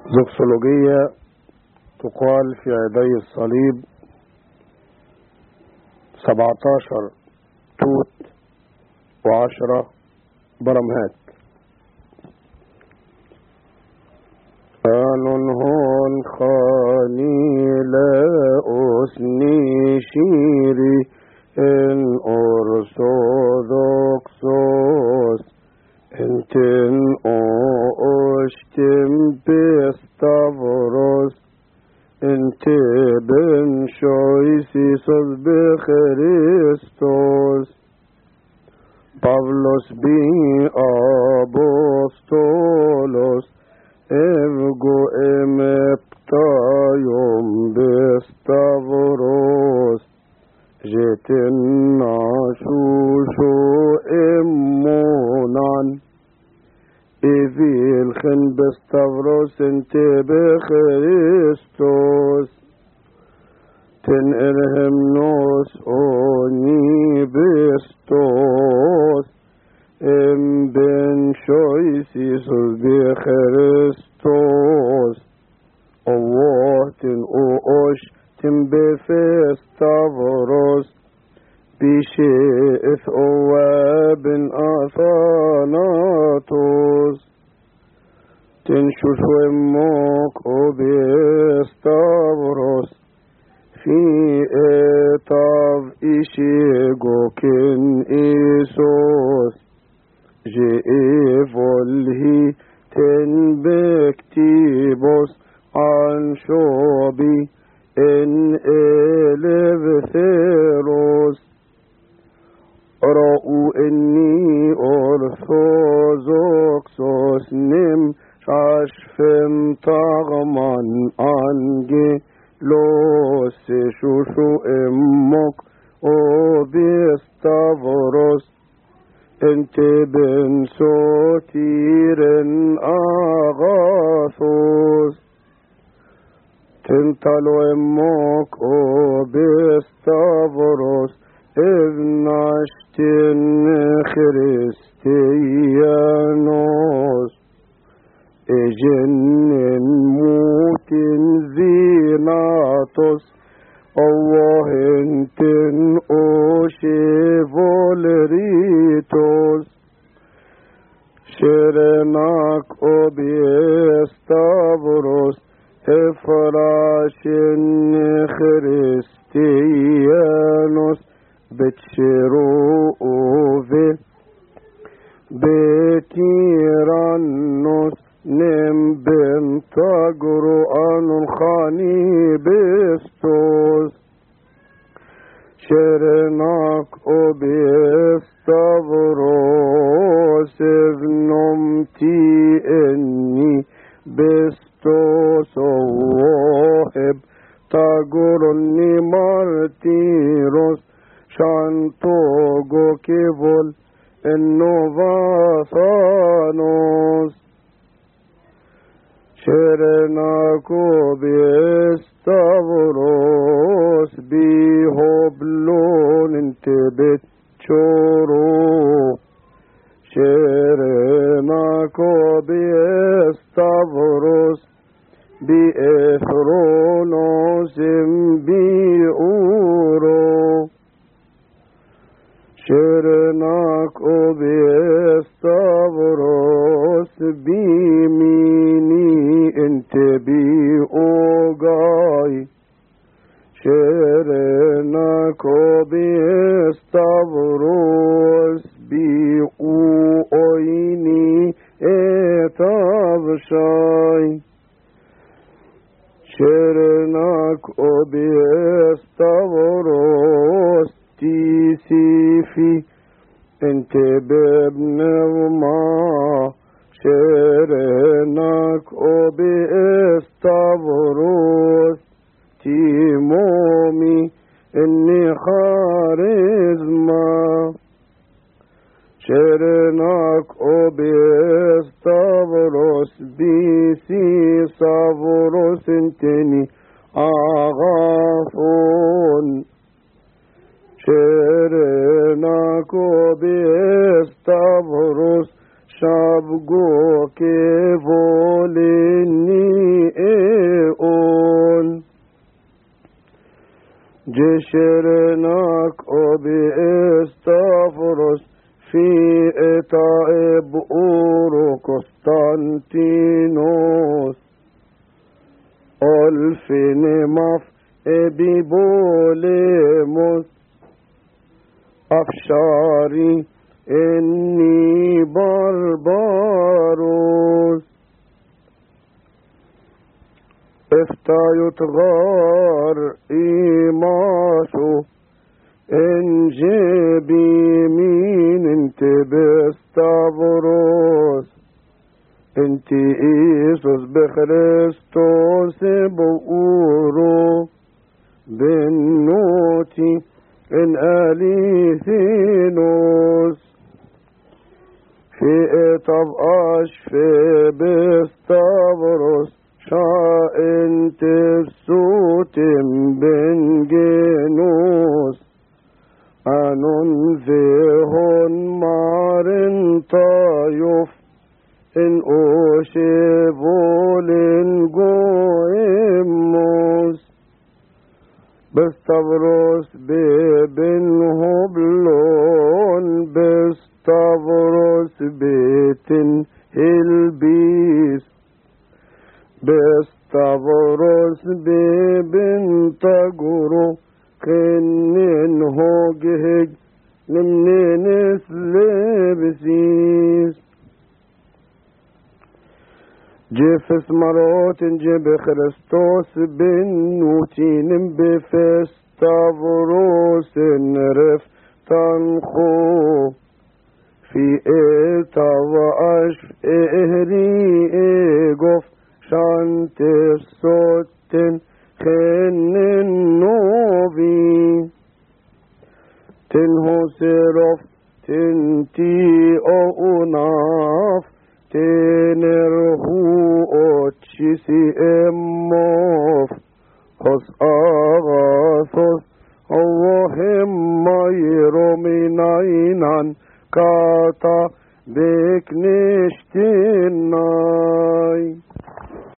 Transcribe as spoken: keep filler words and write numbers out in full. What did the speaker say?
زوكسولوجية تقال في عيدي الصليب سبعتاشر توت وعشرة برمهات. آنون هون خاني لا أسني شيري إن أرثوذكسوس انتن أشتم بستافروس انت بن شويسيسوس بخريستوس Pavlos bi apostolos ergo emeptaion bestavros jetin nashusho emmonan evilchen bestavros ente bechristos ten erhem nos oni bestos em ben shoisisus bechristos Allah ten oosh ten befestavros بشيء ثواب أثاناتوس تنشوش وموك وبيستابروس في إطاف إشيغوكين إيسوس جئفله تنبكتيبوس عن شوبي إن إلبثيروس رأوا إني أرثوذكسوس نم شاشفم طغمان أنجي لوس شوشو إمك وبيستافروس انت بن سوتير أغاثوس تنتلو إمك وبيستافروس ابنشتن خريستيانوس اجنن موتن زيناتوس الله انتن اوشيفولريتوس شرناك اوبيستافروس افراشن خريستيانوس بتشروفي بتيرانوس نم بنتاجرو أنو الخاني بستوس شرناك وبيستافروس ابنمتي اني بستوس ووهب تاجرني مارتيروس شانتوغو كيفول النوفاثانوس شرناكو بيستافروس بيهبلون انت بتشورو شرناكو بيستافروس بإثرونوس بيورو شرناك وبيستافروس بيميني انت بيوغاي شرناك وبيستافروس بيوغيني اتابشاي شرناك وبيستافروس تيسيفي انت بابن وما شرناك وبيستافروس تيمومي اني خارزما شرناك وبيستافروس بيسي صافروس انتني اغافون شرناك وبيستافروس شابقو كيفولني أوتينوس ألفينماف إبيبوليموس أفشاري إني برباروس افتايت غار إيماشو إن جيبي مين انت بستافروس انت إيسوس بخريستوس بقورو بالنوتي إن أليثينوس في إطب أشفي بستافروس شا انت بسوتم بن جنوس أنون فيهن مارن طايف إن أوشيبولن قويموس بستافروس ببن هبلون بستافروس بيتن البيس بستافروس ببن تقرو كنن هوجهج نمنين سلبسيس جيفس مرات جيب خريستوس بنوتين بفستافروس نرف تنخو في إيتا وأشف إهري إيقف شانتف صوتن خنن نوبي تنهو سيروف تنتي أو ناف تنرهو أتشيسي إموف خص أغاثوس اللهم يروميناينان كاتا بك نشتناي